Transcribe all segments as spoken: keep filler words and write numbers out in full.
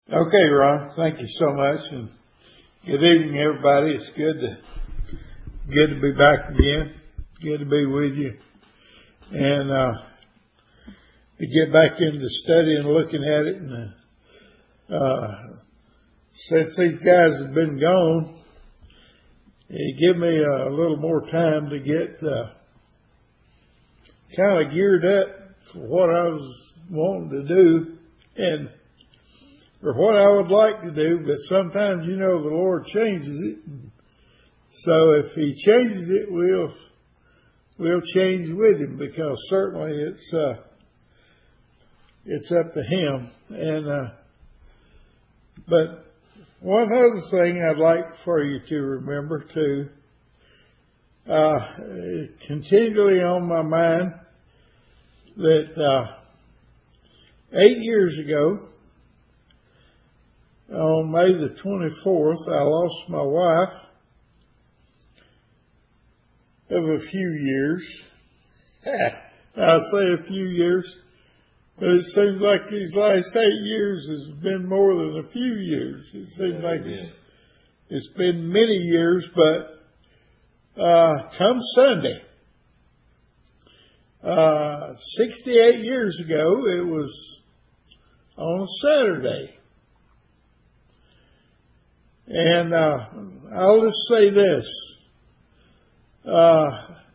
Okay, Ron, thank you so much, and good evening, everybody. It's good to good to be back again. Good to be with you, and uh, to get back into study and looking at it. And uh, since these guys have been gone, it gave me a little more time to get uh, kind of geared up for what I was wanting to do, and or what I would like to do, but sometimes, you know, the Lord changes it. So if He changes it, we'll, we'll change with Him, because certainly it's, uh, it's up to Him. And, uh, but one other thing I'd like for you to remember too, uh, continually on my mind, that, uh, eight years ago, on May the twenty-fourth, I lost my wife of a few years. I say a few years, but it seems like these last eight years has been more than a few years. It seems like it's, it's been many years, but uh, come Sunday, uh, sixty-eight years ago, it was on a Saturday. And uh, I'll just say this. Uh,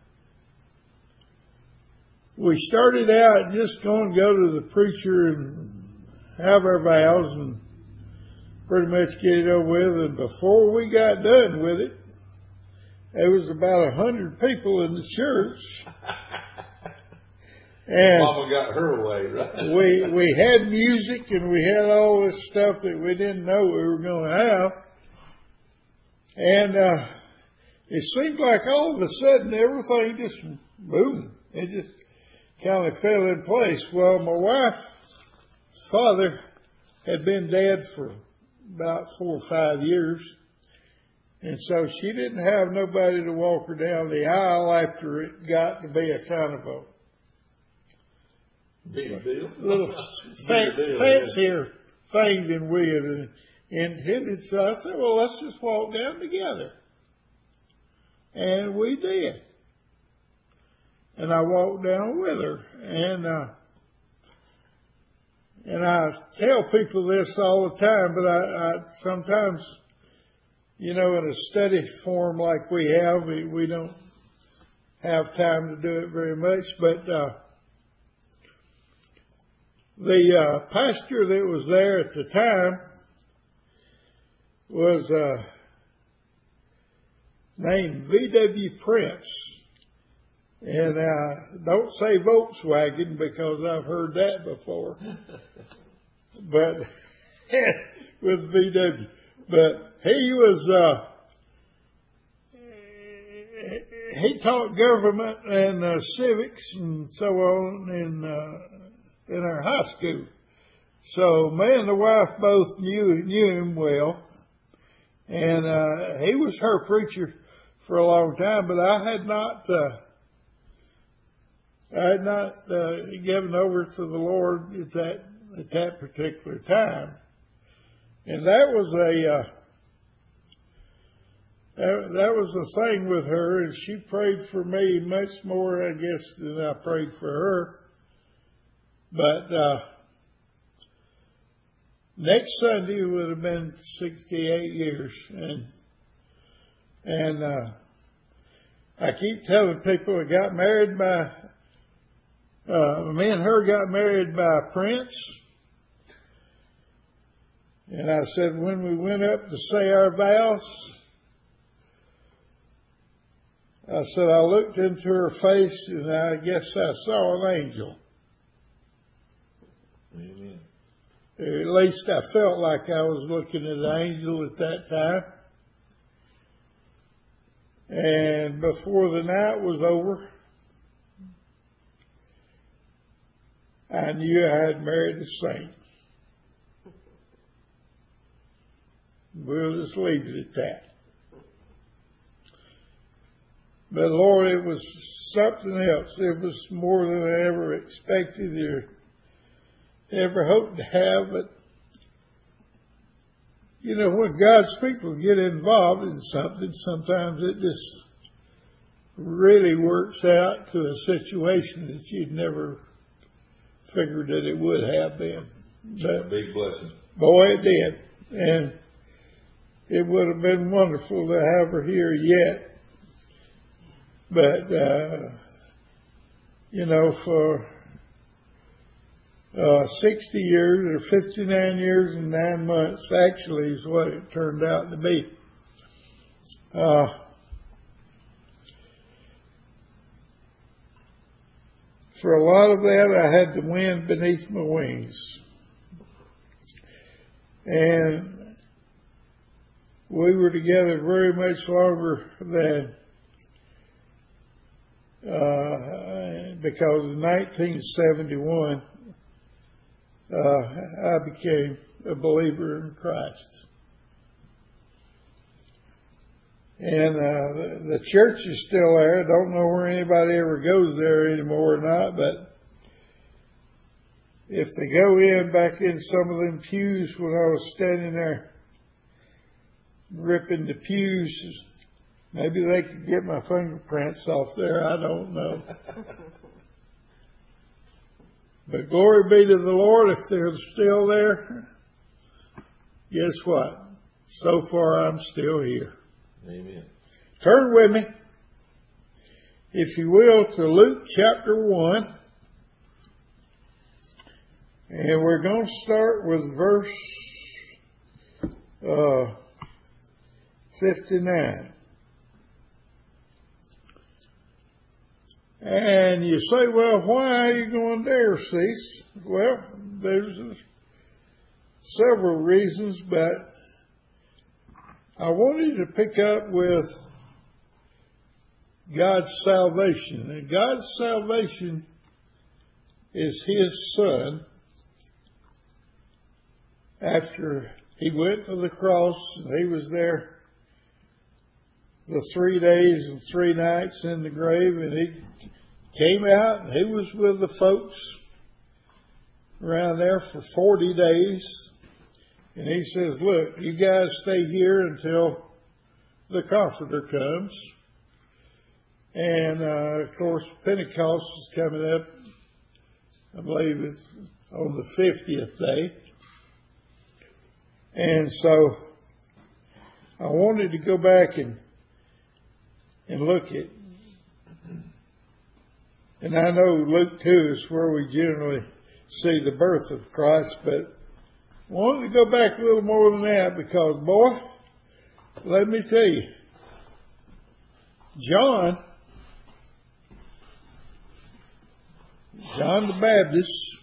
we started out just going to go to the preacher and have our vows and pretty much get it over with. And before we got done with it, there was about a hundred people in the church. And Mama got her way, right? we we had music and we had all this stuff that we didn't know we were going to have. And uh, it seemed like all of a sudden everything just, boom, it just kind of fell in place. Well, my wife's father had been dead for about four or five years. And so she didn't have nobody to walk her down the aisle after it got to be a kind of a Big deal. little fa- fancier thing than we had intended. So I said, well, let's just walk down together. And we did. And I walked down with her. And, uh, and I tell people this all the time, but I, I sometimes, you know, in a study form like we have, we, we don't have time to do it very much, but, uh, the, uh, pastor that was there at the time was uh, named V W Prince. And uh, don't say Volkswagen, because I've heard that before. But with V W. But he was, uh, he taught government and uh, civics and so on in, uh, in our high school. So me and the wife both knew, knew him well. And uh, he was her preacher for a long time, but I had not, uh, I had not uh, given over to the Lord at that at that particular time. And that was a uh, that, that was the thing with her, and she prayed for me much more, I guess, than I prayed for her. But uh, next Sunday would have been sixty-eight years, and and uh, I keep telling people I got married by, uh, me and her got married by a prince, and I said when we went up to say our vows, I said I looked into her face and I guess I saw an angel. Amen. At least I felt like I was looking at an angel at that time. And before the night was over, I knew I had married a saint. We'll just leave it at that. But Lord, it was something else. It was more than I ever expected or ever hoped to have, but you know, when God's people get involved in something, sometimes it just really works out to a situation that you'd never figured that it would have been. But, big blessing. Boy, it did. And it would have been wonderful to have her here yet. But, uh, you know, for uh, sixty years or fifty-nine years and nine months, actually, is what it turned out to be. Uh, for a lot of that, I had the wind beneath my wings. And we were together very much longer than Uh, because in nineteen seventy-one, uh, I became a believer in Christ. And uh, the, the church is still there. I don't know where anybody ever goes there anymore or not, but if they go in back in some of them pews when I was standing there ripping the pews, maybe they could get my fingerprints off there. I don't know. But glory be to the Lord, if they're still there, guess what? So far, I'm still here. Amen. Turn with me, if you will, to Luke chapter one. And we're going to start with verse uh, fifty-nine. And you say, well, why are you going there, Cease? Well, there's several reasons, but I wanted to pick up with God's salvation. And God's salvation is His Son. After He went to the cross, and He was there the three days and three nights in the grave, and He came out, and He was with the folks around there for forty days. And He says, look, you guys stay here until the Comforter comes. And, uh, of course, Pentecost is coming up, I believe it's on the fiftieth day. And so I wanted to go back and and look at, and I know Luke two is where we generally see the birth of Christ, but I wanted to go back a little more than that because, boy, let me tell you, John, John the Baptist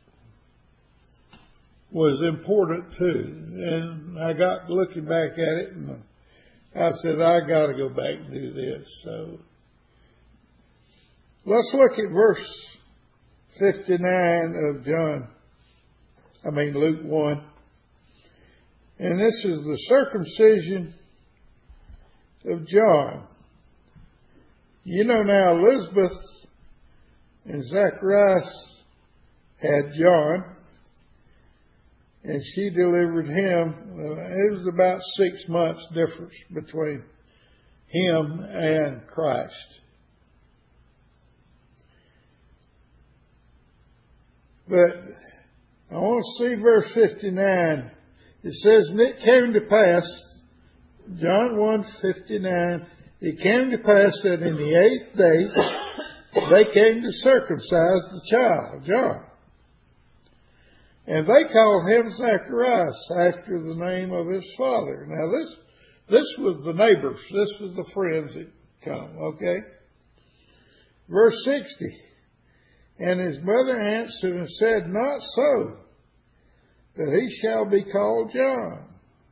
was important too. And I got looking back at it and I said, I got to go back and do this. So let's look at verse fifty-nine of John, I mean Luke one. And this is the circumcision of John. You know now Elizabeth and Zacharias had John, and she delivered him. It was about six months difference between him and Christ. But I want to see verse fifty-nine. It says, and it came to pass, John one fifty-nine, it came to pass that in the eighth day they came to circumcise the child, John. And they called him Zacharias after the name of his father. Now this, this was the neighbors. This was the friends that come, okay? Verse sixty. And his mother answered and said, not so, that he shall be called John.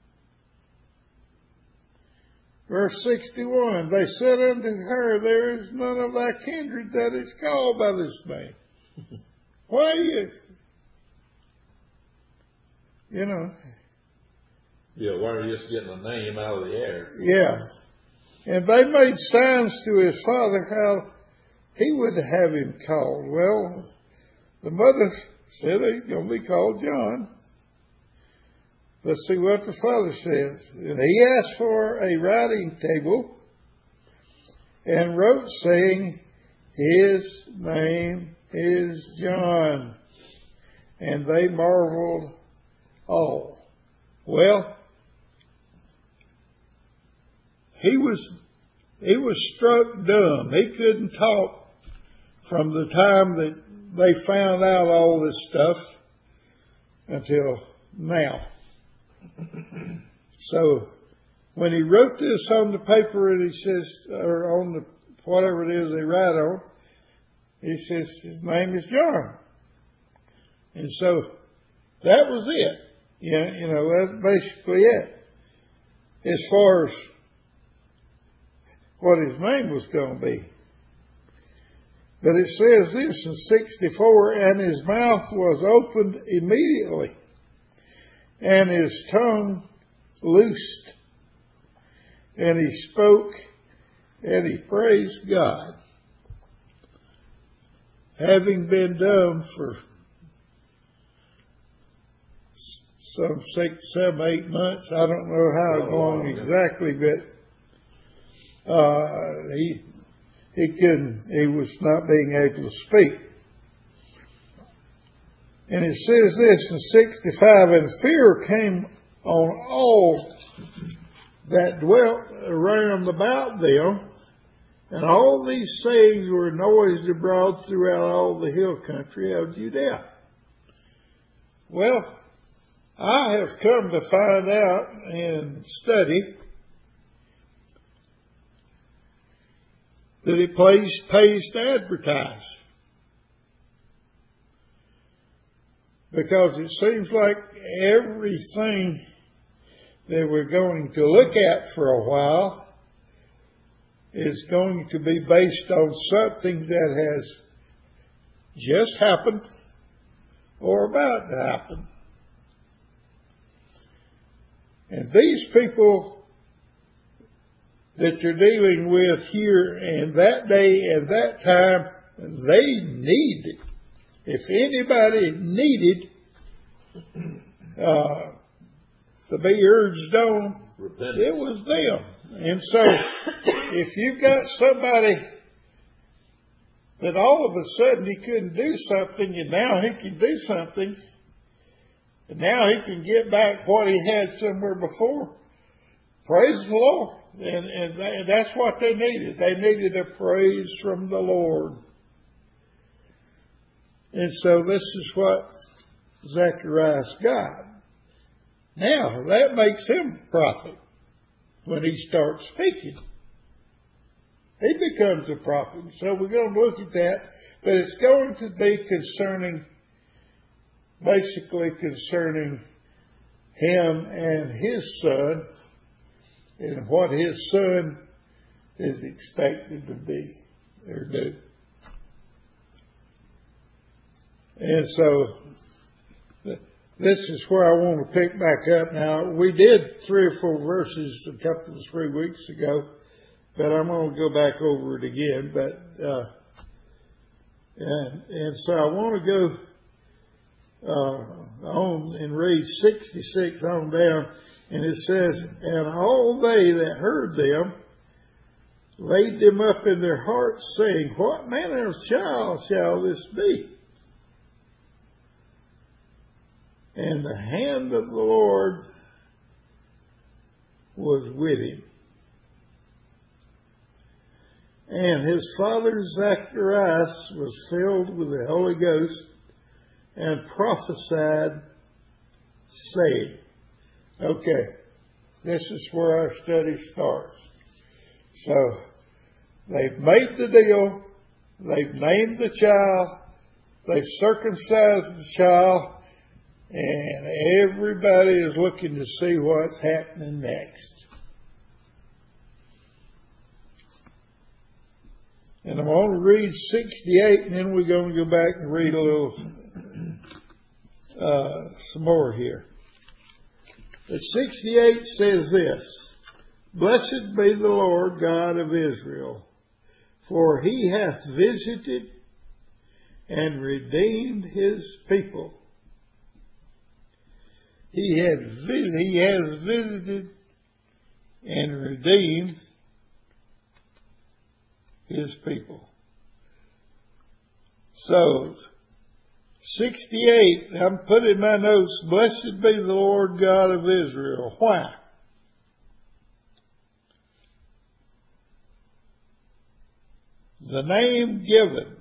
Verse sixty-one. They said unto her, there is none of thy kindred that is called by this name. Why you... You know. Yeah, why are you just getting a name out of the air? Yeah. And they made signs to his father how he would have him called. Well, the mother said he's going to be called John. let's see what the father says. And he asked for a writing table and wrote, saying, his name is John. And they marveled all. Well, he was he was struck dumb. He couldn't talk from the time that they found out all this stuff until now. So when he wrote this on the paper, and he says, or on the whatever it is they write on, he says his name is John. And so that was it. Yeah, you know, that's basically it. As far as what his name was going to be. But it says this in sixty-four, and his mouth was opened immediately, and his tongue loosed, and he spoke, and he praised God. Having been dumb for some six, seven, eight months, I don't know how long exactly, but uh, he he couldn't, he was not being able to speak. And it says this in sixty-five, and fear came on all that dwelt around about them, and all these sayings were noised abroad throughout all the hill country of Judea. Well, I have come to find out and study that it pays, pays to advertise. Because it seems like everything that we're going to look at for a while is going to be based on something that has just happened or about to happen. And these people that you're dealing with here and that day and that time, they need, if anybody needed uh, to be urged on, Repentance. It was them. And so, if you've got somebody that all of a sudden he couldn't do something and now he can do something, and now he can get back what he had somewhere before, praise the Lord. And, and, and that's what they needed. They needed a praise from the Lord. And so this is what Zacharias got. Now, that makes him a prophet when he starts speaking. He becomes a prophet. So we're going to look at that. But it's going to be concerning, basically concerning him and his son, and what his son is expected to be or do. And so this is where I want to pick back up. Now, we did three or four verses a couple of three weeks ago, but I'm going to go back over it again. But uh, and and so I want to go uh, on and read sixty-six on down. And it says, and all they that heard them laid them up in their hearts, saying, what manner of child shall this be? And the hand of the Lord was with him. And his father Zacharias was filled with the Holy Ghost and prophesied, saying, okay, this is where our study starts. So, they've made the deal, they've named the child, they've circumcised the child, and everybody is looking to see what's happening next. And I'm going to read sixty-eight, and then we're going to go back and read a little, uh, some more here. But sixty-eight says this, blessed be the Lord God of Israel, for he hath visited and redeemed his people, He had vis- He has visited and redeemed His people. So, sixty-eight, I'm putting in my notes, blessed be the Lord God of Israel. Why? The name given,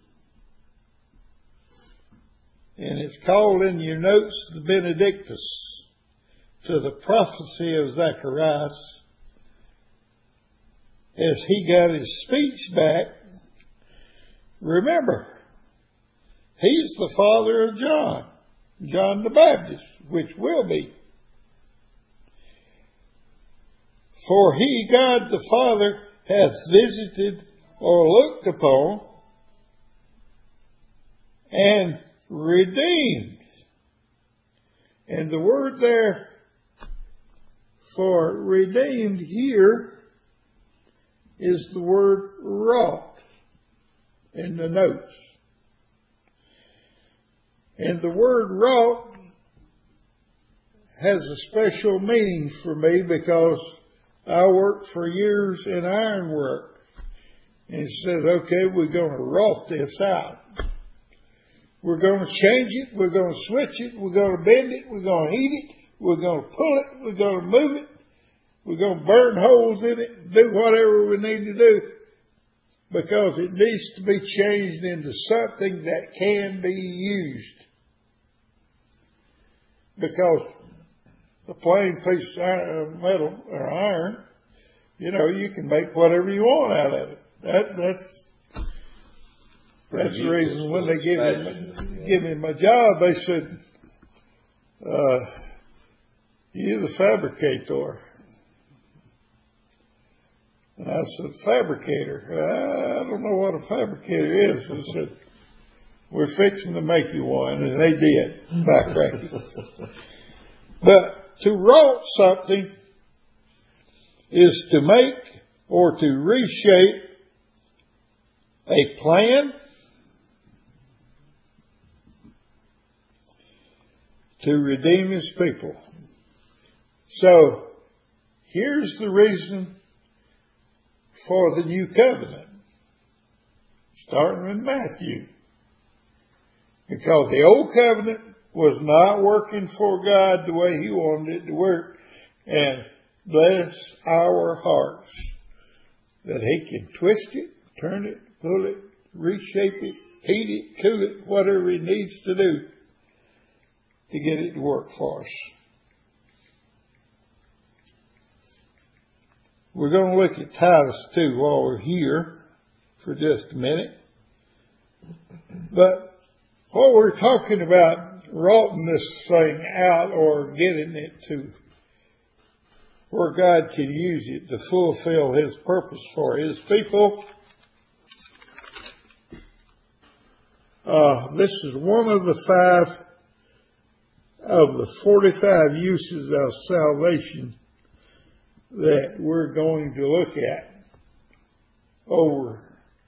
and it's called in your notes the Benedictus, to the prophecy of Zacharias, as he got his speech back. Remember, he's the father of John, John the Baptist, which will be. For he, God the Father, hath visited or looked upon and redeemed. And the word there for redeemed here is the word wrought in the notes. And the word wrought has a special meaning for me because I worked for years in ironwork. And it says, okay, we're going to wrought this out. We're going to change it. We're going to switch it. We're going to bend it. We're going to heat it. We're going to pull it. We're going to move it. We're going to burn holes in it. Do whatever we need to do. Because it needs to be changed into something that can be used. Because a plain piece of metal or iron, you know, you can make whatever you want out of it. That, that's that's the reason when they give me, give me my job, they said, uh, you're the fabricator. And I said, fabricator? I don't know what a fabricator is. I said, we're fixing to make you one. And they did, back But to wrought something is to make or to reshape a plan, to redeem His people. So, here's the reason for the new covenant, starting in Matthew. Because the old covenant was not working for God the way He wanted it to work. And bless our hearts that He can twist it, turn it, pull it, reshape it, heat it, cool it, whatever He needs to do to get it to work for us. We're going to look at Titus two while we're here for just a minute. But what we're talking about, wroughting this thing out or getting it to where God can use it to fulfill His purpose for His people. Uh, this is one of the five of the forty-five uses of salvation that we're going to look at over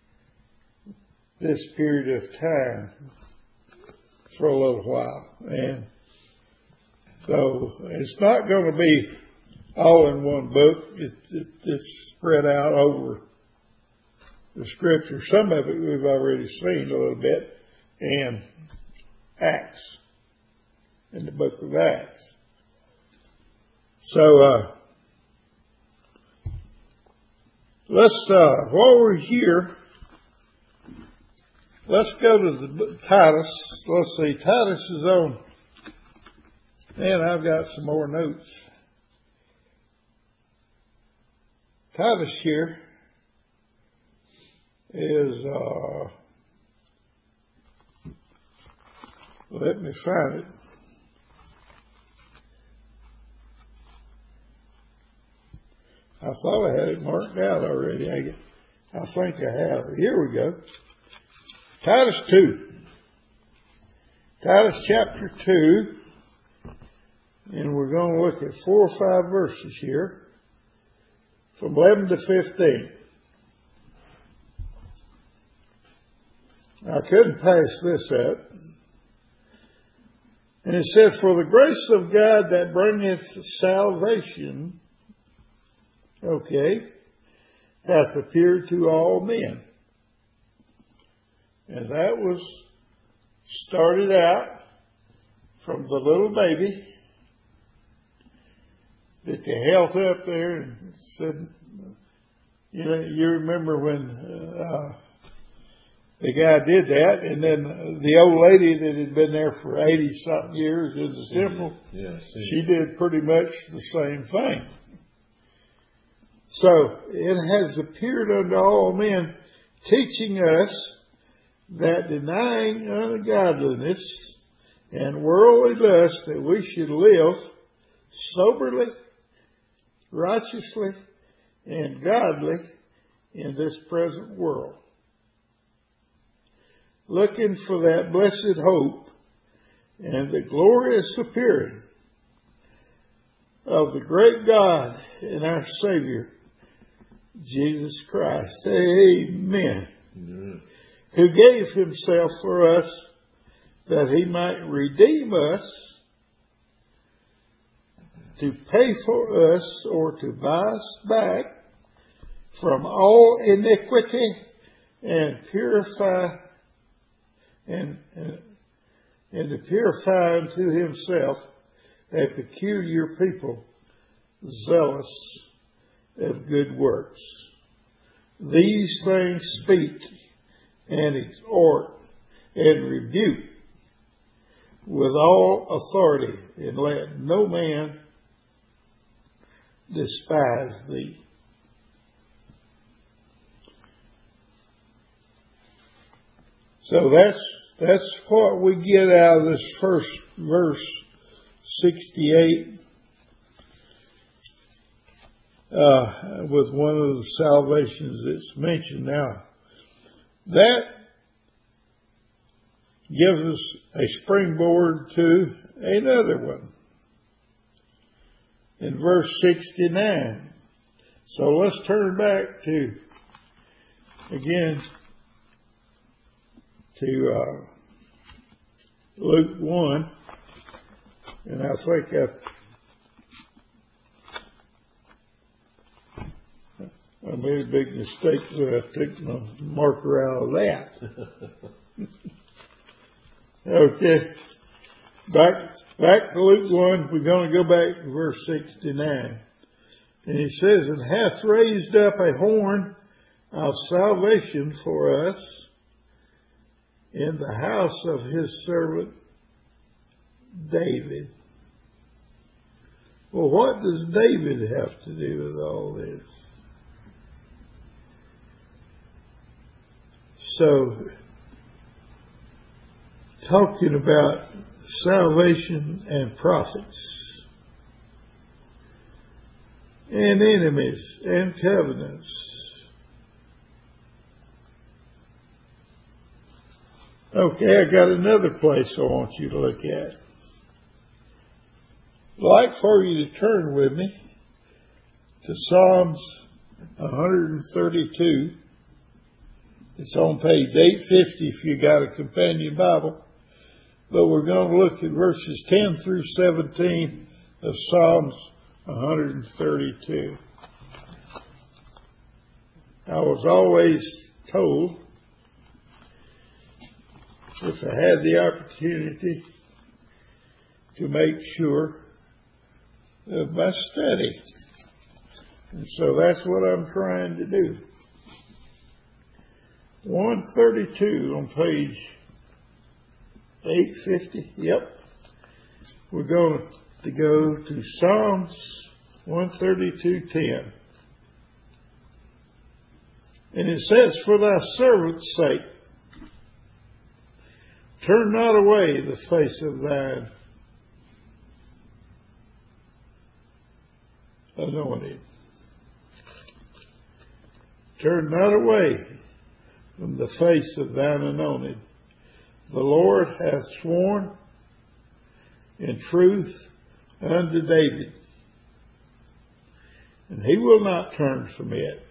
this period of time for a little while. And so it's not going to be all in one book. It, it, it's spread out over the Scripture. Some of it we've already seen a little bit in Acts, in the book of Acts. So, uh, let's, uh, while we're here, let's go to the Titus. Let's see, Titus is on, and I've got some more notes. Titus here is, uh, let me find it. I thought I had it marked out already. I, I think I have. Here we go. Titus two. Titus chapter two. And we're going to look at four or five verses here. From eleven to fifteen. I couldn't pass this up. And it says, for the grace of God that bringeth salvation, okay, hath appeared to all men. And that was started out from the little baby that they held up there and said, you know, you remember when uh, the guy did that, and then the old lady that had been there for eighty something years in the temple, yeah, she did pretty much the same thing. So it has appeared unto all men, teaching us that denying ungodliness and worldly lust, that we should live soberly, righteously, and godly in this present world, looking for that blessed hope and the glorious appearing of the great God and our Savior, Jesus Christ. Amen. Mm-hmm. Who gave himself for us that he might redeem us, to pay for us or to buy us back from all iniquity, and purify and, and, and to purify unto himself a peculiar people, zealous of good works. These things speak and exhort and rebuke with all authority, and let no man despise thee. So that's that's what we get out of this first verse, sixty-eight, uh, with one of the salvations that's mentioned. Now, that gives us a springboard to another one in verse sixty-nine. So let's turn back to, again, to uh, Luke one, and I think I, I made a big mistake when I took my marker out of that. Okay, back back to Luke one, we're going to go back to verse sixty-nine. And he says, and hath raised up a horn of salvation for us in the house of his servant David. Well, what does David have to do with all this? So, talking about salvation and prophets and enemies and covenants. Okay, I got another place I want you to look at. I'd like for you to turn with me to Psalms one thirty-two. It's on page eight fifty if you got a companion Bible. But we're going to look at verses ten through seventeen of Psalms one thirty-two. I was always told, if I had the opportunity, to make sure of my study. And so that's what I'm trying to do. one thirty-two on page eight fifty. Yep. We're going to go to Psalms one thirty-two ten. And it says, for thy servant's sake, turn not away the face of thine anointed. Turn not away from the face of thine anointed. The Lord hath sworn in truth unto David, and he will not turn from it.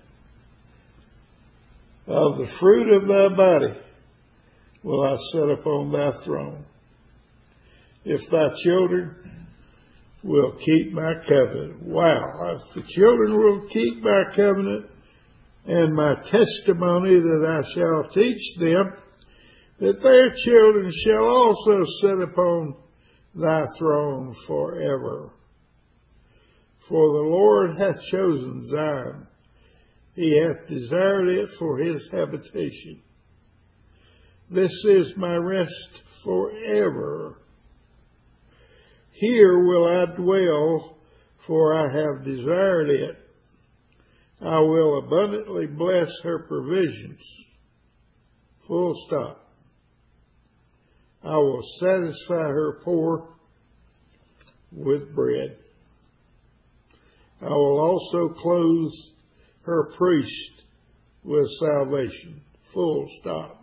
Of the fruit of thy body will I set upon thy throne. if thy children will keep my covenant. Wow. If the children will keep my covenant and my testimony that I shall teach them, that their children shall also sit upon thy throne forever. For the Lord hath chosen Zion. He hath desired it for his habitation. This is my rest forever. Here will I dwell, for I have desired it. I will abundantly bless her provisions. Full stop. I will satisfy her poor with bread. I will also clothe her priest with salvation. Full stop.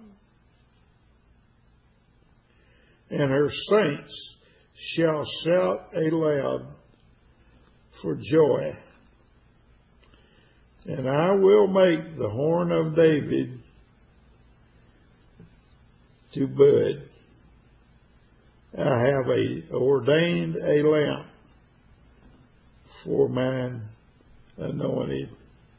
And her saints shall shout aloud for joy. And I will make the horn of David to bud. I have a, ordained a lamp for mine anointed.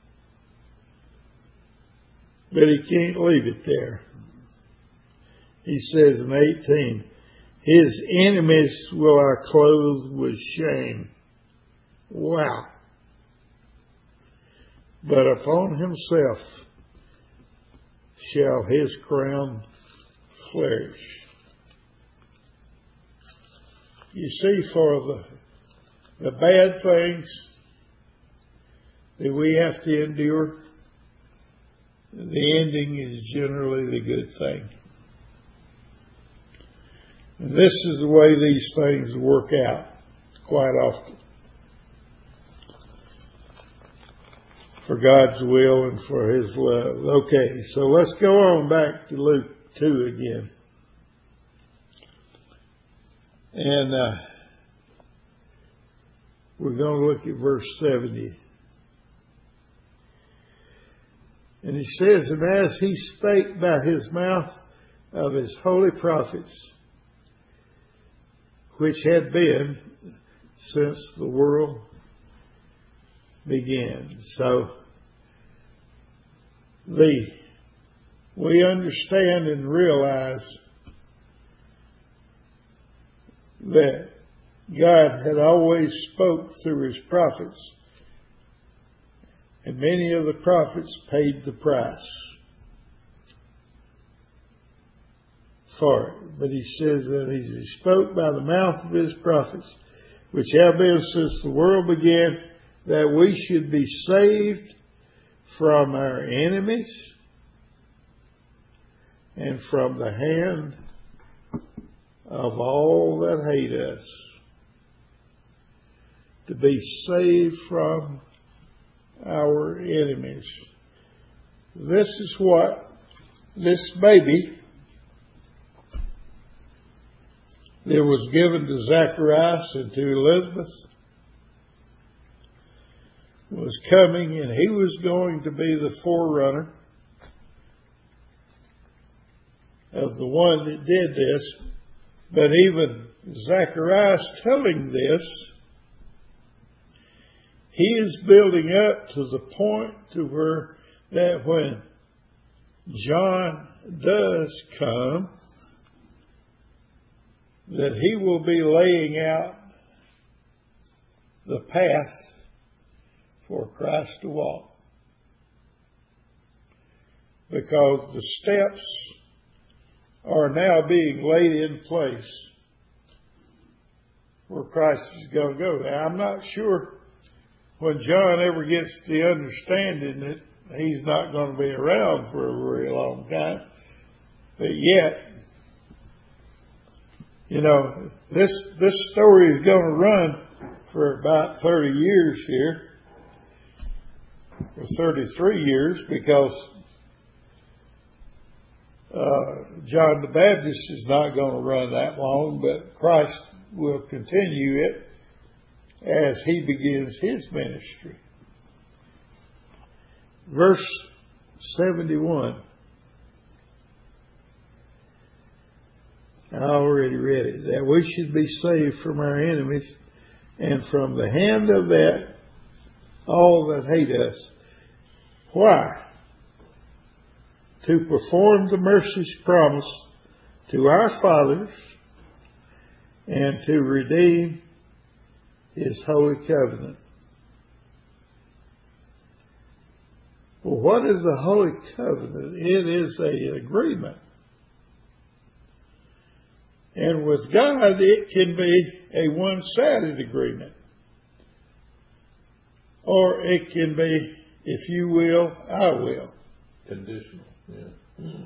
But he can't leave it there. He says in eighteen, his enemies will I clothe with shame. Wow. But upon himself shall his crown flourish. You see, for the, the bad things that we have to endure, the ending is generally the good thing. And this is the way these things work out quite often. For God's will and for his love. Okay, so let's go on back to Luke two again. And uh, we're going to look at verse seventy. And he says, and as he spake by his mouth of his holy prophets, which had been since the world began. So, the we understand and realize that God had always spoke through his prophets, and many of the prophets paid the price for it. But he says that he spoke by the mouth of his prophets, which have been since the world began, that we should be saved from our enemies and from the hand of all that hate us. To be saved from our enemies. This is what this baby that was given to Zacharias and to Elizabeth was coming, and he was going to be the forerunner of the one that did this. But even Zacharias telling this, he is building up to the point to where that when John does come, that he will be laying out the path for Christ to walk. Because the steps are now being laid in place where Christ is going to go. Now, I'm not sure when John ever gets the understanding that he's not going to be around for a very long time. But yet, you know, this this story is going to run for about thirty years here, or thirty-three years, because uh, John the Baptist is not going to run that long, but Christ will continue it as he begins his ministry. Verse seventy-one. I already read it. That we should be saved from our enemies and from the hand of that all that hate us. Why? To perform the mercies promised to our fathers and to redeem His holy covenant. Well, what is the holy covenant? It is an agreement. And with God, it can be a one-sided agreement. Or it can be, if you will, I will. Conditional, yeah. Mm-hmm.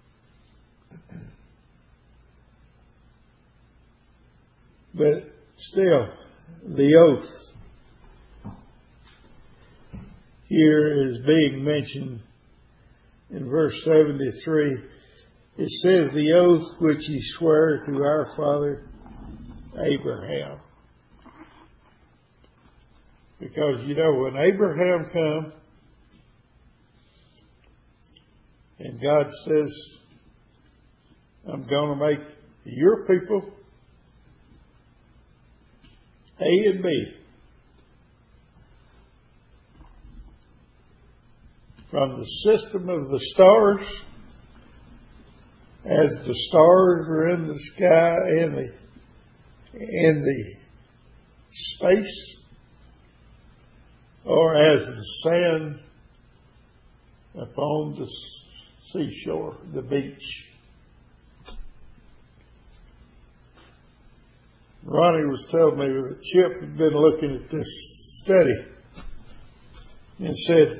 But still, the oath here is being mentioned in verse seventy-three. It says, the oath which He sware to our father Abraham. Because, you know, when Abraham come and God says, I'm going to make your people A and B. From the system of the stars, as the stars are in the sky and the in the space, or as the sand upon the seashore, the beach. Ronnie was telling me that Chip had been looking at this study and said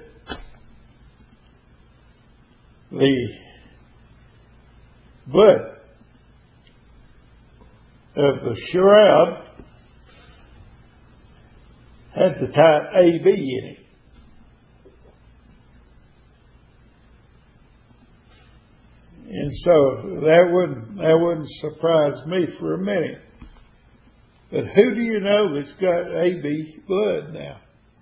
the butt of the shroud had the type A B in it. And so that wouldn't that wouldn't surprise me for a minute. But who do you know that's got A B blood now?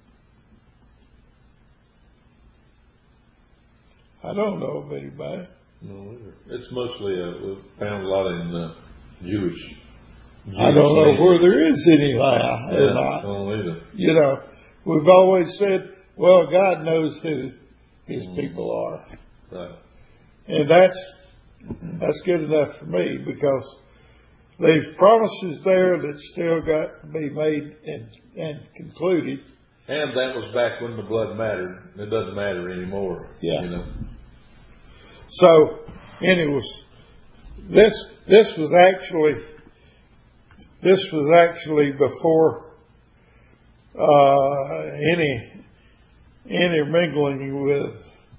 I don't know of anybody. No, it's mostly uh, we found a lot in uh, Jewish. Jewish I don't know land. where there is any lie yeah, or not. I don't either. You know, we've always said, well, God knows who His mm. people are. Right. And that's that's good enough for me, because there's promises there that still got to be made and, and concluded. And that was back when the blood mattered. It doesn't matter anymore. Yeah. You know. So, and it was this. This was actually this was actually before uh, any intermingling with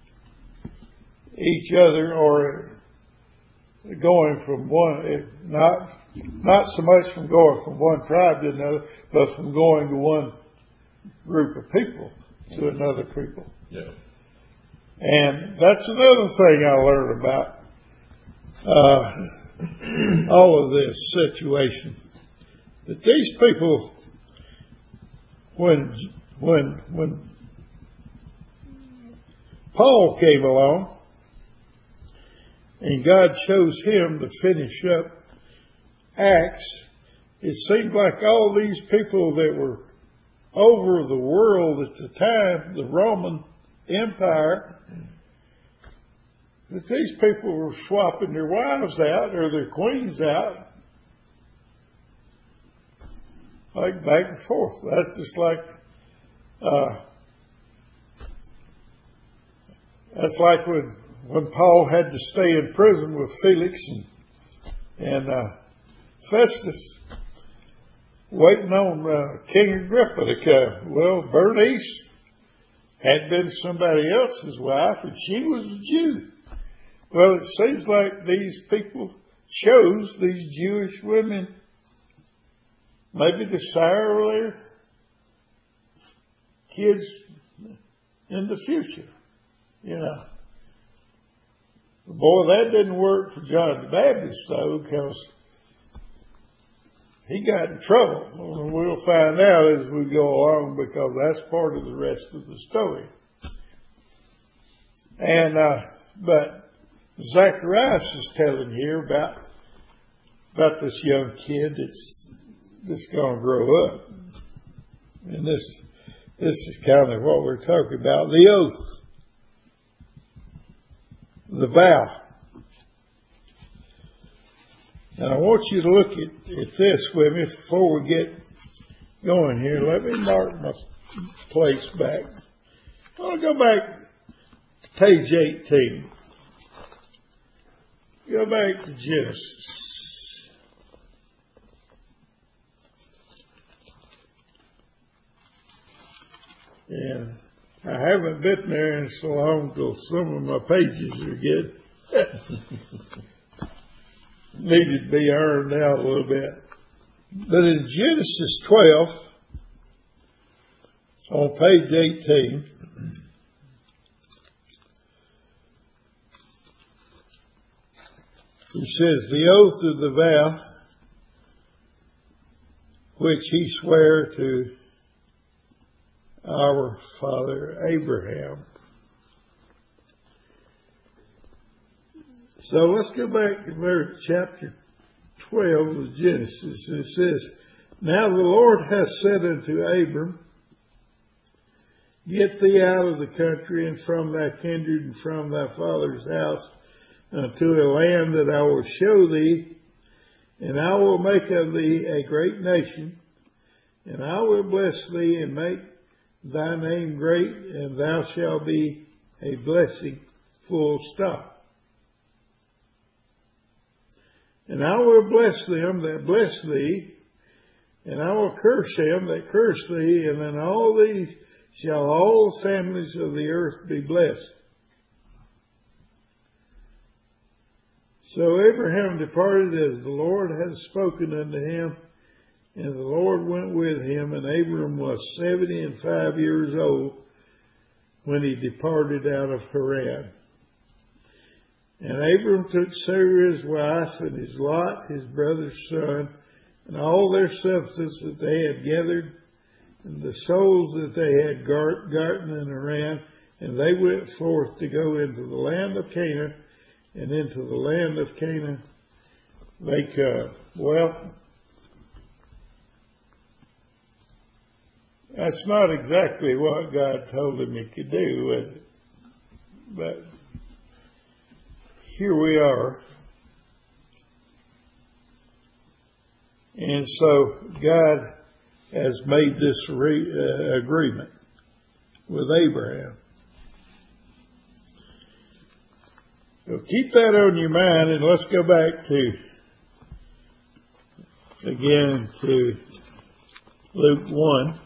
each other, or going from one, not not so much from going from one tribe to another, but from going to one group of people to another people. Yeah. And that's another thing I learned about uh, all of this situation. That these people, when when when Paul came along, and God chose him to finish up Acts, it seemed like all these people that were over the world at the time, the Roman Empire, that these people were swapping their wives out or their queens out, like back and forth. That's just like uh, that's like when when Paul had to stay in prison with Felix and and uh, Festus, waiting on uh, King Agrippa to come. Well, Bernice had been somebody else's wife, and she was a Jew. Well, it seems like these people chose these Jewish women maybe to sire their kids in the future, you know. Boy, that didn't work for John the Baptist, though, because he got in trouble. We'll find out as we go along, because that's part of the rest of the story. And, uh, but Zacharias is telling here about about this young kid that's that's going to grow up. And this this is kind of what we're talking about, the oath, the vow. Now I want you to look at, at this with me before we get going here. Let me mark my place back. I want to go back to page eighteen. Go back to Genesis. And I haven't been there in so long till some of my pages are good. Needed to be ironed out a little bit. But in Genesis twelve, on page eighteen, he says, the oath of the vow which he sware to our father Abraham. So let's go back to verse chapter twelve of Genesis. It says, now the Lord hath said unto Abram, get thee out of the country and from thy kindred and from thy father's house unto a land that I will show thee, and I will make of thee a great nation, and I will bless thee and make thy name great, and thou shalt be a blessing, full stop. And I will bless them that bless thee, and I will curse them that curse thee, and in all these shall all the families of the earth be blessed. So Abraham departed as the Lord had spoken unto him, and the Lord went with him, and Abram was seventy and five years old when he departed out of Haran. And Abram took Sarah his wife, and his Lot his brother's son, and all their substance that they had gathered, and the souls that they had gotten in Haran, and they went forth to go into the land of Canaan, and into the land of Canaan they come. Well, that's not exactly what God told him he could do with it. But here we are. And so God has made this re, uh, agreement with Abraham. So keep that on your mind, and let's go back to, again, to Luke one.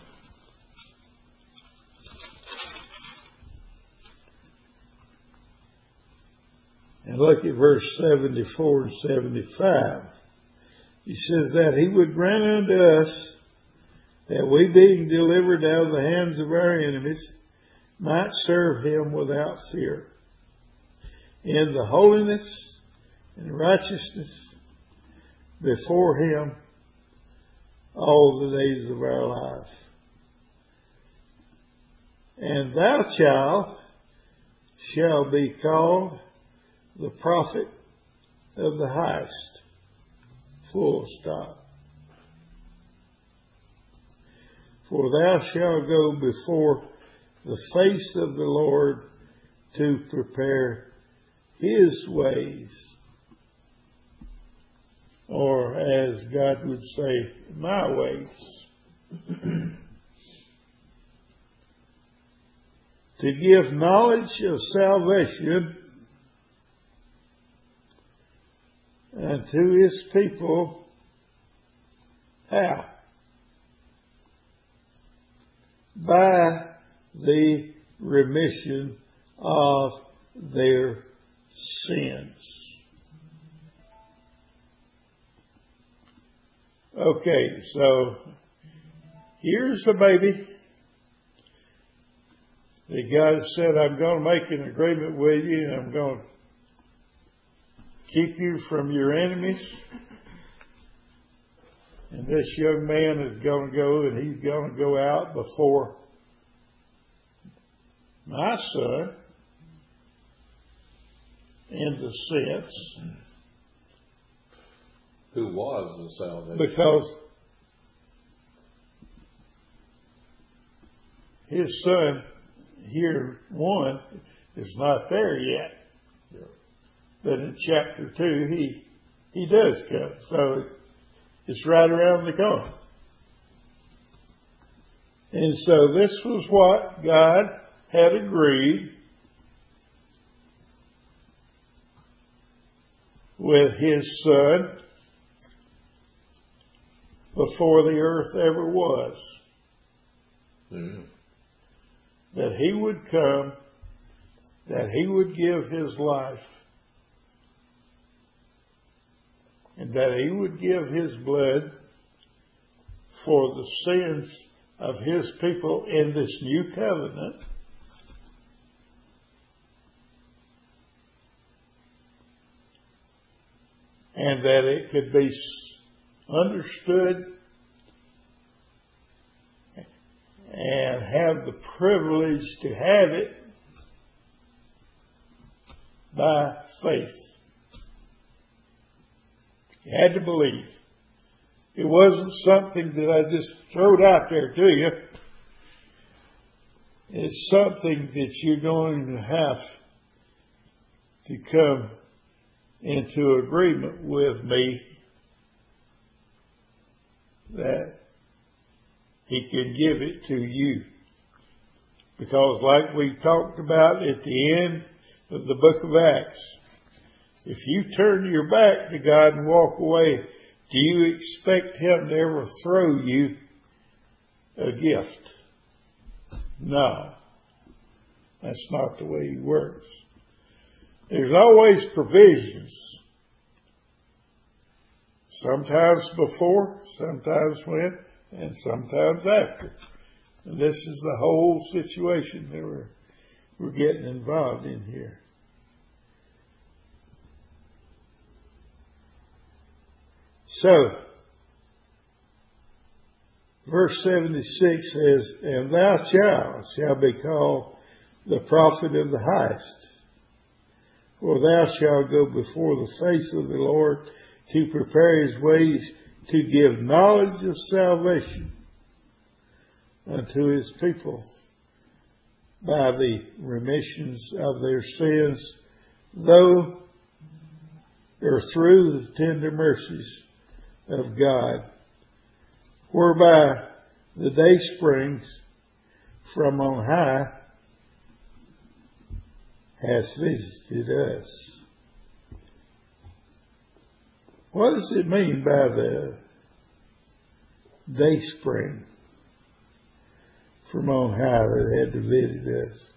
And look at verse seventy-four and seventy-five. He says that he would grant unto us that we, being delivered out of the hands of our enemies, might serve him without fear, in the holiness and righteousness before him all the days of our life. And thou, child, shall be called the prophet of the highest. Full stop. For thou shalt go before the face of the Lord to prepare his ways. Or as God would say, my ways. To give knowledge of salvation unto his people. How? By the remission of their sins. Okay, so here's the baby that God said, I'm going to make an agreement with you, and I'm going to keep you from your enemies. And this young man is going to go, and he's going to go out before my son, in the sense Who was the salvation? Because his son, here one, is not there yet. Yeah. But in chapter two, he he does come. So it's right around the corner. And so this was what God had agreed with his son before the earth ever was. Yeah. That he would come, that he would give his life, and that he would give his blood for the sins of his people in this new covenant. And that it could be understood and have the privilege to have it by faith. You had to believe. It wasn't something that I just throwed out there to you. It's something that you're going to have to come into agreement with me that he can give it to you. Because like we talked about at the end of the book of Acts, if you turn your back to God and walk away, do you expect him to ever throw you a gift? No. That's not the way he works. There's always provisions. Sometimes before, sometimes when, and sometimes after. And this is the whole situation that we're, we're getting involved in here. So, verse seventy-six says, "And thou, child, shalt be called the prophet of the highest. For thou shalt go before the face of the Lord to prepare his ways, to give knowledge of salvation unto his people by the remissions of their sins, though or through the tender mercies of God, whereby the day springs from on high hath visited us." What does it mean by the day spring from on high that had to visit us?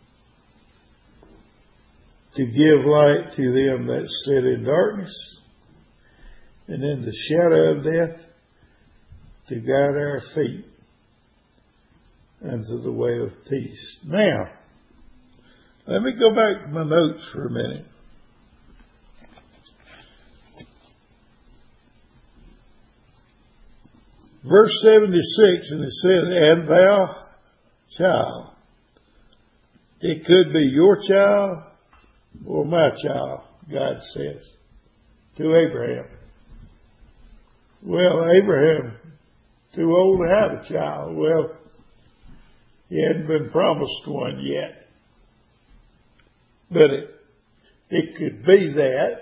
To give light to them that sit in darkness and in the shadow of death, to guide our feet unto the way of peace. Now, let me go back to my notes for a minute. Verse seventy-six, and it says, "And thou, child." It could be your child or my child, God says to Abraham. Well, Abraham, too old to have a child. Well, he hadn't been promised one yet. But it, it could be that.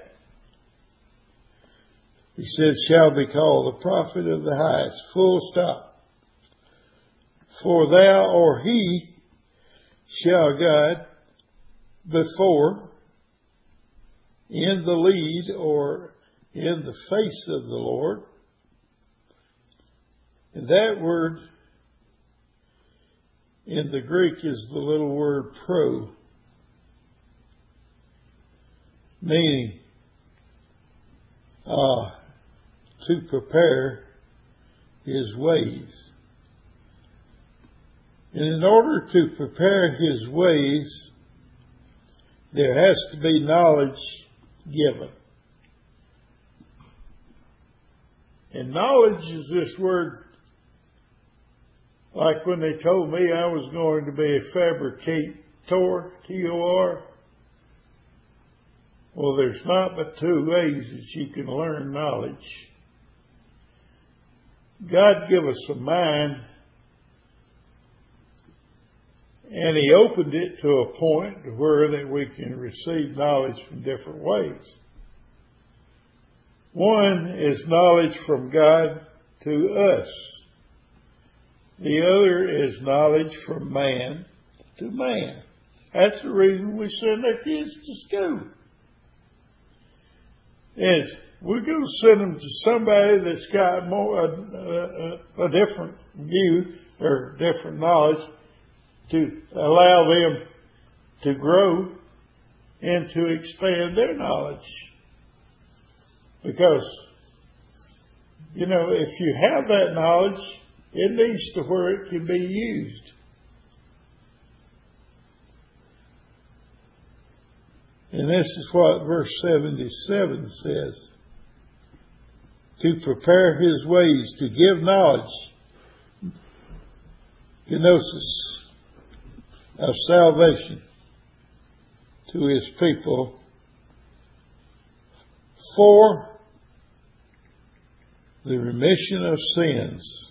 He says, "shall be called the prophet of the highest," full stop. "For thou or he shall guide before, in the lead or in the face of the Lord." And that word in the Greek is the little word pro, meaning uh, to prepare his ways. And in order to prepare his ways, there has to be knowledge given. And knowledge is this word, like when they told me I was going to be a fabricator, T O R, Well, there's not but two ways that you can learn knowledge. God give us a mind, and He opened it to a point where that we can receive knowledge from different ways. One is knowledge from God to us. The other is knowledge from man to man. That's the reason we send our kids to school. Is we're going to send them to somebody that's got more a, a, a different view or different knowledge to allow them to grow and to expand their knowledge. Because, you know, if you have that knowledge, it needs to where it can be used. And this is what verse seventy-seven says. To prepare His ways, to give knowledge, gnosis, of salvation to His people for the remission of sins.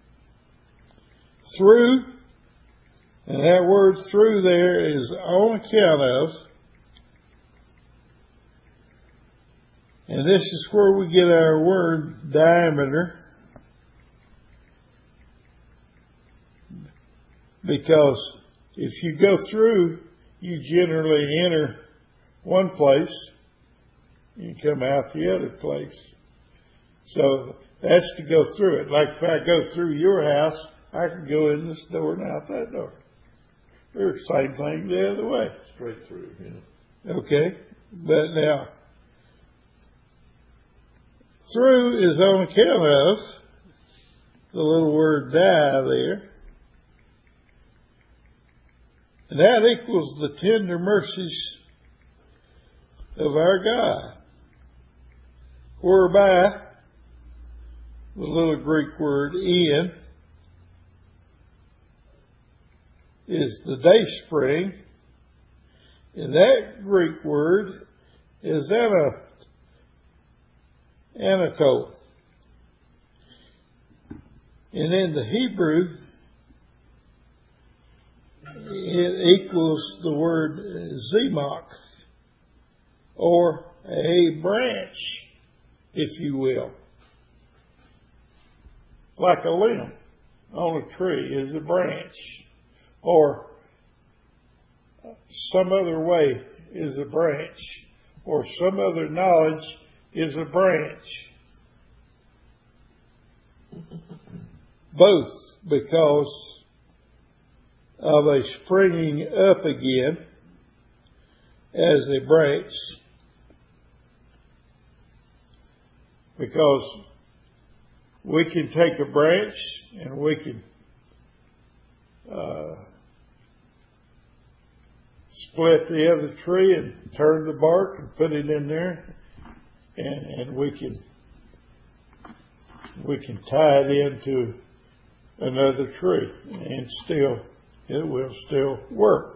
Through, and that word through there is on account of, and this is where we get our word diameter, because if you go through, you generally enter one place and come out the other place. So that's to go through it. Like if I go through your house, I can go in this door and out that door. Or same thing the other way. Straight through, yeah. Okay. But now, through is on account of the little word die there. And that equals the tender mercies of our God. Whereby, the little Greek word in is the day spring. And that Greek word is ana, anatole. And in the Hebrew, it equals the word zemach, or a branch, if you will. Like a limb on a tree is a branch, or some other way is a branch, or some other knowledge is a branch. Both because of a springing up again as a branch, because we can take a branch and we can uh, split the other tree and turn the bark and put it in there, and, and we can we can tie it into another tree, and still it will still work.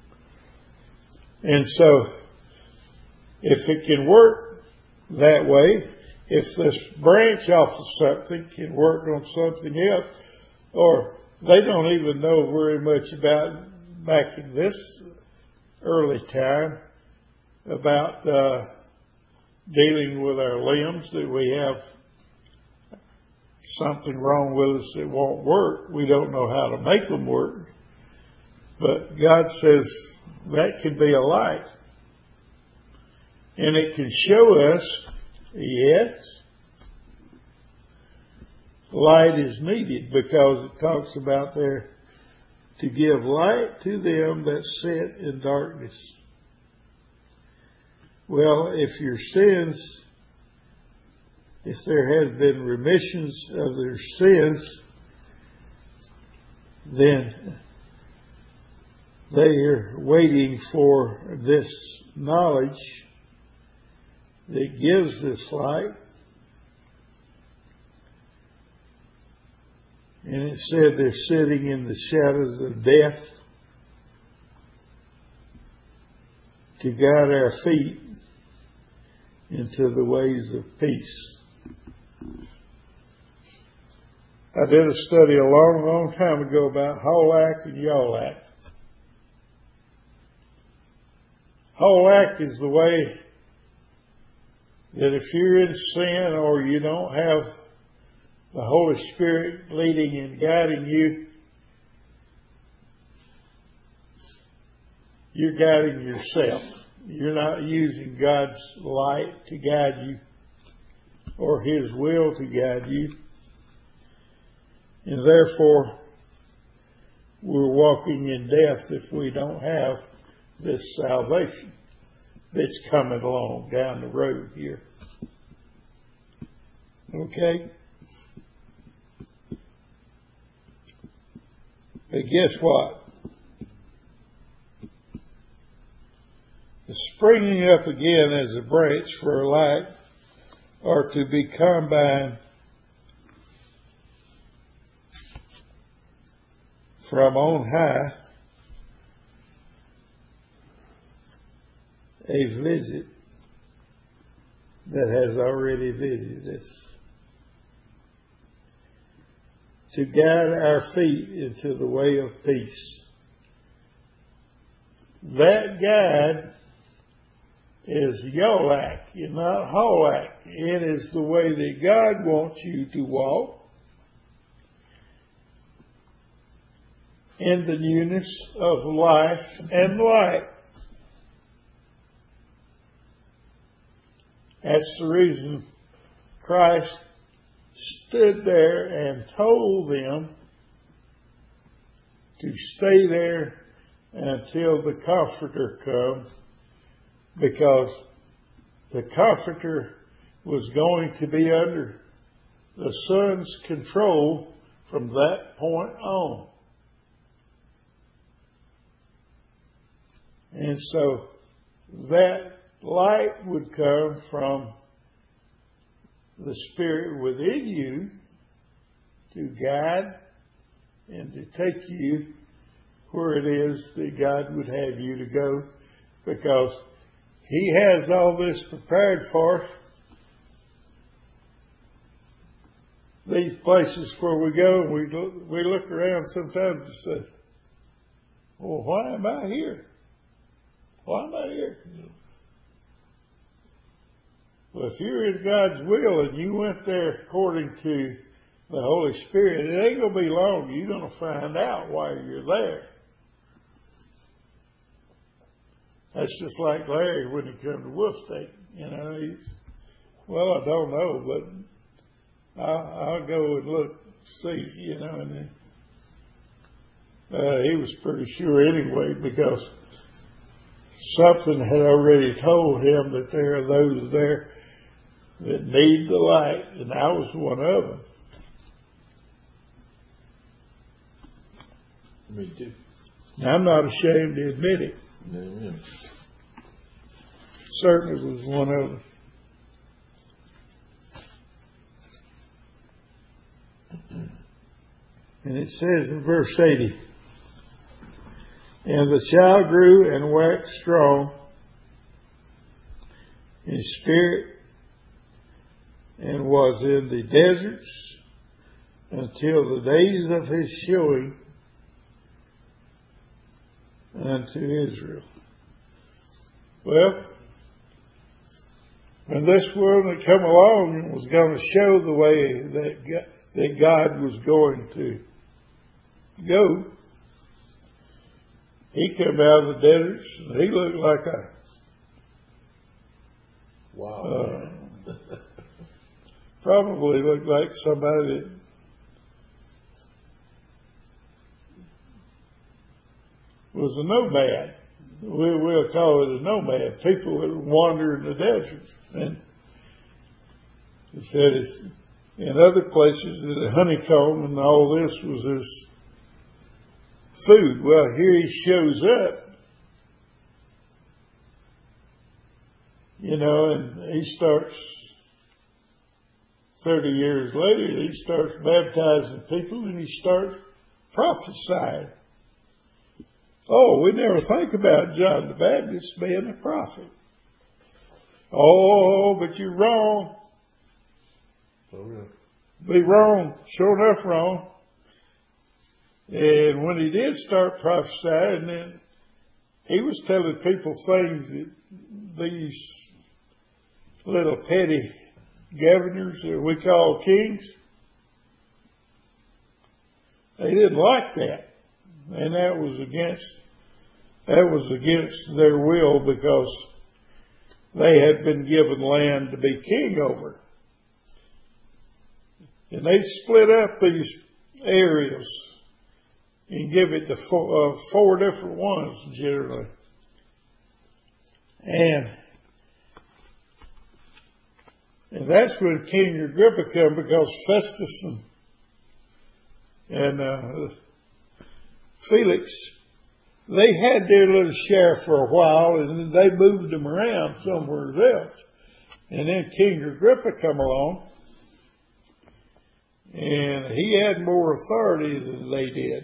And so, if it can work that way, if this branch off of something can work on something else, or they don't even know very much about, back in this early time, about uh, dealing with our limbs, that we have something wrong with us that won't work. We don't know how to make them work. But God says that can be a light. And it can show us, yes, light is needed, because it talks about there to give light to them that sit in darkness. Well, if your sins, if there has been remissions of their sins, then they are waiting for this knowledge that gives this light. And it said they're sitting in the shadows of death to guide our feet into the ways of peace. I did a study a long, long time ago about Holak and Yolak. Holak is the way that if you're in sin or you don't have the Holy Spirit leading and guiding you, you're guiding yourself. You're not using God's light to guide you or His will to guide you. And therefore, we're walking in death if we don't have this salvation that's coming along down the road here. Okay? But guess what? The springing up again as a branch for a light or to be combined from on high, a visit that has already visited us, to guide our feet into the way of peace. That guide is Yolak, and not Holak. It is the way that God wants you to walk in the newness of life and light. That's the reason Christ stood there and told them to stay there until the Comforter comes, because the Comforter was going to be under the Son's control from that point on. And so that light would come from the Spirit within you to guide and to take you where it is that God would have you to go, because He has all this prepared for us. These places where we go, we look, we look around sometimes and say, well, why am I here? Why am I here? Well, if you're in God's will and you went there according to the Holy Spirit, it ain't going to be long. You're going to find out why you're there. That's just like Larry when he come to Wolfsteak. You know, he's, well, I don't know, but I'll, I'll go and look, see, you know. And then, uh, he was pretty sure anyway, because something had already told him that there are those there that need the light, and I was one of them. Me too. I'm not ashamed to admit it. Amen. Certainly was one of them. And it says in verse eighty, and the child grew and waxed strong in spirit, and was in the deserts until the days of his showing unto Israel. Well, when this one that come along and was going to show the way that God, that God was going to go, he came out of the deserts and he looked like a wow. Uh, probably looked like somebody that was a nomad. We, we'll call it a nomad. People that wander in the desert. And he said it's, in other places that the honeycomb and all this was his food. Well, here he shows up, you know, and he starts, thirty years later, he starts baptizing people and he starts prophesying. Oh, we never think about John the Baptist being a prophet. Oh, but you're wrong. Oh, yeah. Be wrong, sure enough wrong. And when he did start prophesying, then he was telling people things that these little petty governors that we call kings, they didn't like that. And that was against, that was against their will, because they had been given land to be king over. And they split up these areas and give it to four, uh, four different ones generally. And, and that's when King Agrippa came, because Festus and, and uh, Felix, they had their little share for a while, and then they moved them around somewhere else. And then King Agrippa come along, and he had more authority than they did.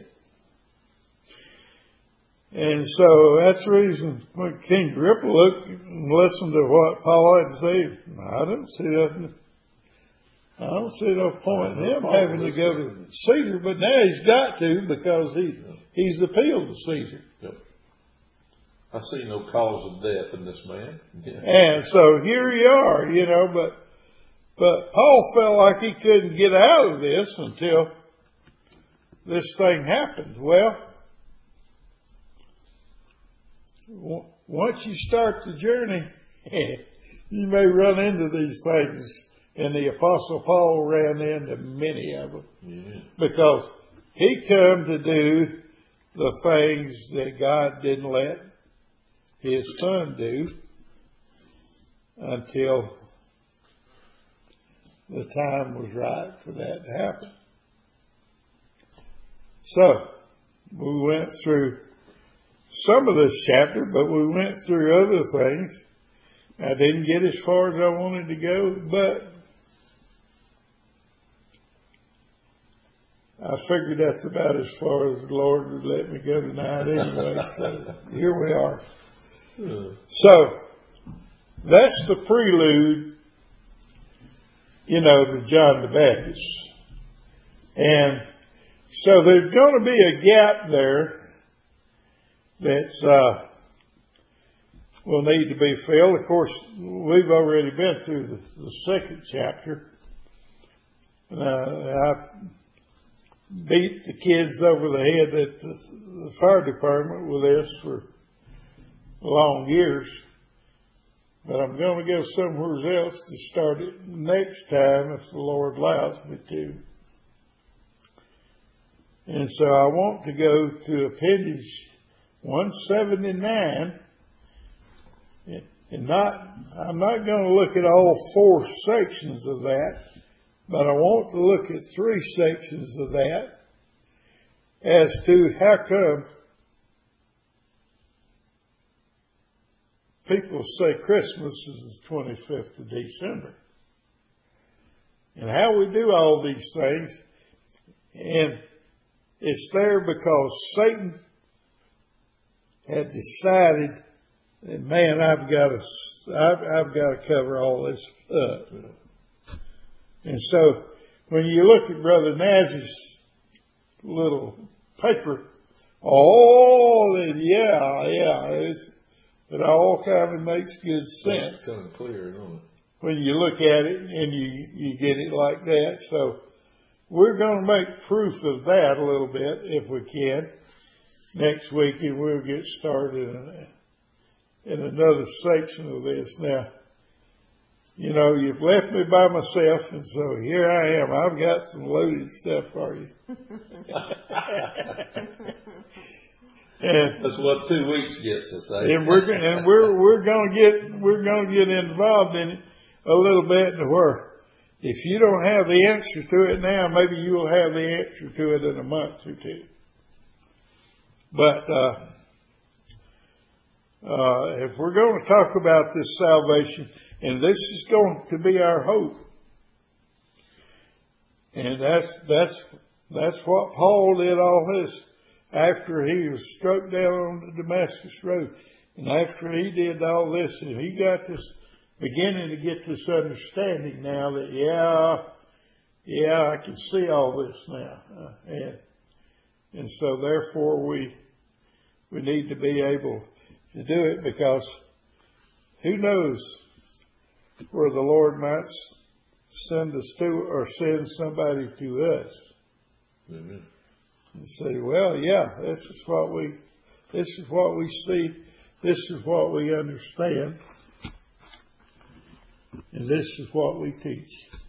And so that's the reason when King Agrippa looked and listened to what Paul had to say, I don't see nothing. I don't see no point in him having to go to Caesar, but now he's got to, because he, he's appealed to Caesar. Yep. I see no cause of death in this man. Yeah. And so here you are, you know, but but Paul felt like he couldn't get out of this until this thing happened. Well, once you start the journey, you may run into these things. And the Apostle Paul ran into many of them. Yeah. Because he come to do the things that God didn't let his son do until the time was right for that to happen. So, we went through some of this chapter, but we went through other things. I didn't get as far as I wanted to go, but I figured that's about as far as the Lord would let me go tonight anyway. So here we are. Hmm. So that's the prelude, you know, to John the Baptist. And so there's going to be a gap there that's uh, will need to be filled. Of course, we've already been through the, the second chapter. Uh, I've beat the kids over the head at the, the fire department with this for long years. But I'm going to go somewhere else to start it next time if the Lord allows me to. And so I want to go to appendage one seventy-nine. And not, I'm not going to look at all four sections of that, but I want to look at three sections of that as to how come people say Christmas is the twenty-fifth of December. And how we do all these things. And it's there because Satan had decided that, man, I've got to, I've, I've got to cover all this up. And so when you look at Brother Naz's little paper, oh, then yeah, yeah, it's, it all kind of makes good sense. It's kind of clear, don't it? When you look at it and you, you get it like that. So we're going to make proof of that a little bit, if we can, next week, and we'll get started in, in another section of this. Now, you know, you've left me by myself, and so here I am. I've got some loaded stuff for you. And that's what two weeks gets us. Eh? And we're and we're we're going to get we're going to get involved in it a little bit, to where if you don't have the answer to it now, maybe you will have the answer to it in a month or two. But uh, uh, if we're going to talk about this salvation, and this is going to be our hope, and that's that's that's what Paul did all this after he was struck down on the Damascus Road, and after he did all this, and he got this beginning to get this understanding now that, yeah, yeah, I can see all this now. Uh, and, and so therefore we, we need to be able to do it, because who knows where the Lord might send us to, or send somebody to us. Amen. And say, well, yeah, this is what we, this is what we see, this is what we understand, and this is what we teach.